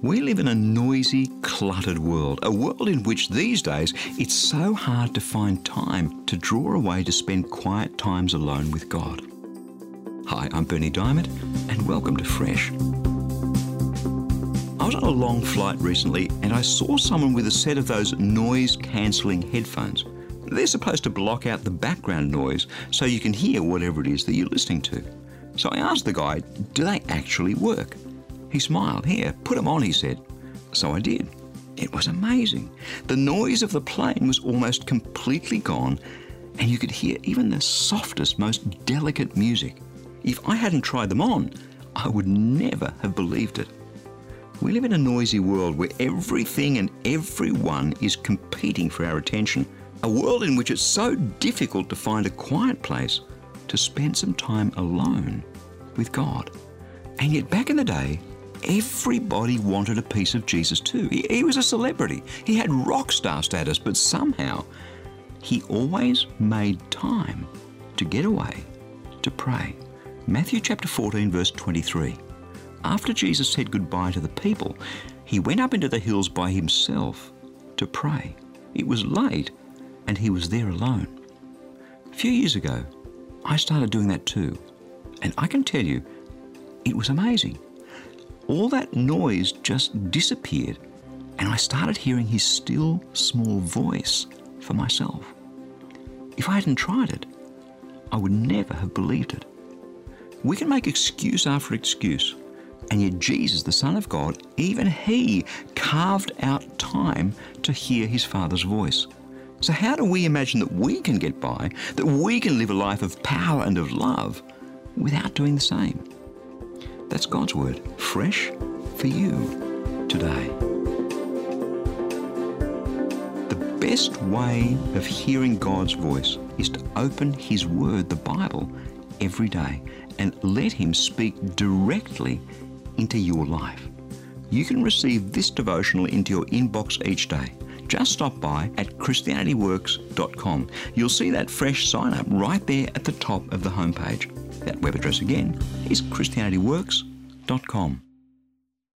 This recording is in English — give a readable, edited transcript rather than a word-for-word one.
We live in a noisy, cluttered world, a world in which these days it's so hard to find time to draw away to spend quiet times alone with God. Hi, I'm Berni Dymet, and welcome to Fresh. I was on a long flight recently and I saw someone with a set of those noise-cancelling headphones. They're supposed to block out the background noise so you can hear whatever it is that you're listening to. So I asked the guy, do they actually work? He smiled. Here, put them on, he said. So I did. It was amazing. The noise of the plane was almost completely gone, and you could hear even the softest, most delicate music. If I hadn't tried them on, I would never have believed it. We live in a noisy world where everything and everyone is competing for our attention. A world in which it's so difficult to find a quiet place to spend some time alone with God. And yet back in the day, everybody wanted a piece of Jesus too. He was a celebrity. He had rock star status, but somehow he always made time to get away to pray. Matthew chapter 14, verse 23. After Jesus said goodbye to the people, he went up into the hills by himself to pray. It was late and he was there alone. A few years ago, I started doing that too. And I can tell you, it was amazing. All that noise just disappeared and I started hearing his still, small voice for myself. If I hadn't tried it, I would never have believed it. We can make excuse after excuse, and yet Jesus, the Son of God, even he carved out time to hear his Father's voice. So how do we imagine that we can get by, that we can live a life of power and of love without doing the same? That's God's word, fresh for you today. The best way of hearing God's voice is to open his word, the Bible, every day and let him speak directly into your life. You can receive this devotional into your inbox each day. Just stop by at ChristianityWorks.com. You'll see that fresh sign up right there at the top of the homepage. That web address again is ChristianityWorks.com.